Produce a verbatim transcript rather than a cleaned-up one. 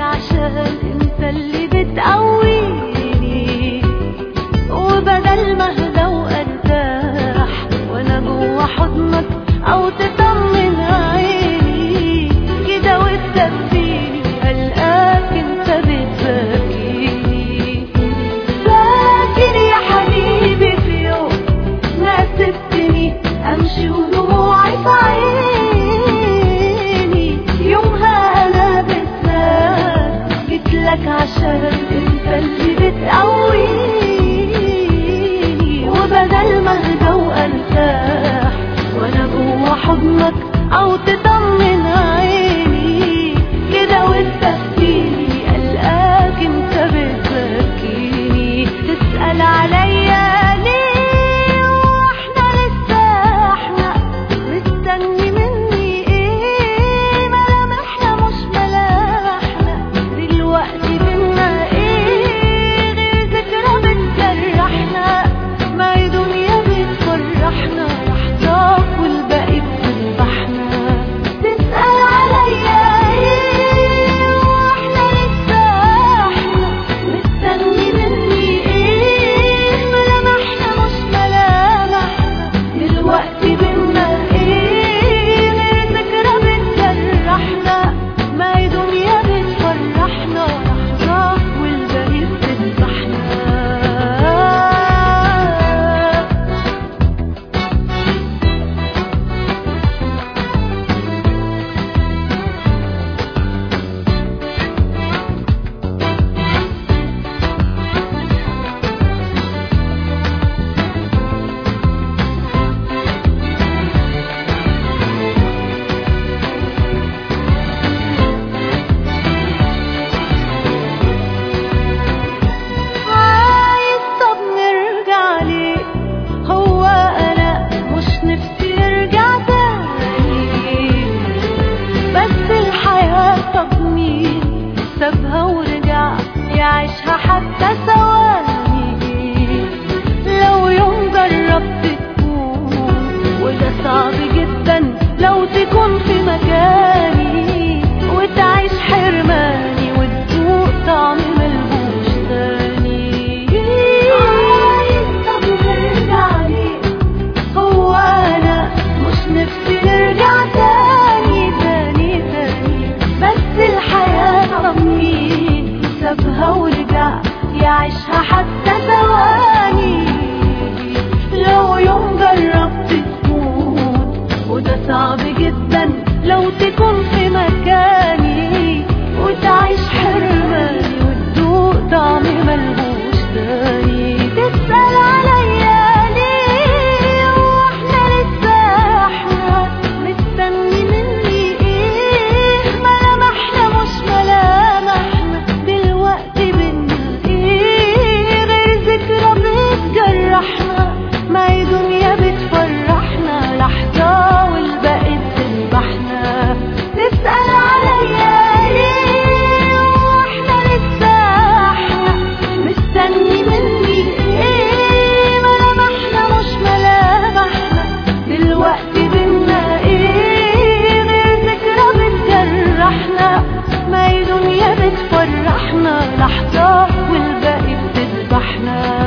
عشان انت اللي بتقويني، وبدل ما اهدى وارتاح وانا جوا حضنك او تطمن عيني كده وتدفيني، هلقاك انت بتبكيني. فاكر يا حبيبي في يوم ما سبتني امشي ودموعي في عيني، يومها انا بالذات جيتلك عشان انت اللي بتقويني، وبدل ما اهدى وارتاح وانا جوا حضنك او تطمن عيني كده وتبكيني، قلقاك انت بتبكيني. تسأل عليا ليه واحنا لسه احنا مستني مني ايه، ملامحنا مش ملامحنا دلوقتي بينا ايه، غير ذكرى بتجرحنا، ما هي دنيا بتفرحنا لحظة والباقي بتذبحنا. تسأل عليا ايه واحنا لسه احنا مستني مني ايه، ملامحنا مش ملامحنا دلوقتي بينا ايه، غير ذكرى بتجرحنا، ما هي دنيا بتفرحنا لحظة والباقي بتذبحنا. عايز طب نرجع ليه، هو انا مش نفسي ارجع تاني، بس الحياة طب مين سابها ورجع يعيشها حتى ثواني. لو يوم جربت تكون وده صعب جدا لو تكون في مكاني وتعيش حرماني وتذوق طعم ملهوش تاني. عايز طب نرجع ليه، هو انا مش نفسي نرجع تاني تاني تاني، بس الحياة طب مين سابها ورجع يعيشها حتى ثواني. لو يوم جربت تكون وده صعب جدا لو تكون في مكاني وتعيش حرماني وتذوق طعم ملهوش تاني. تسأل عليا ليه واحنا لسه احنا مستني مني ايه، ملامحنا مش ملامحنا دلوقتي بينا ايه، غير ذكرى بتجرحنا، ما هي دنيا بتفرحنا لحظة والباقي بتذبحنا. تسأل عليا ليه واحنا لسه احنا مستني مني ايه، ملامحنا مش ملامحنا دلوقتي بينا ايه، غير ذكرى بتجرحنا، ما هي دنيا بتفرحنا لحظة والباقي بتذبحنا.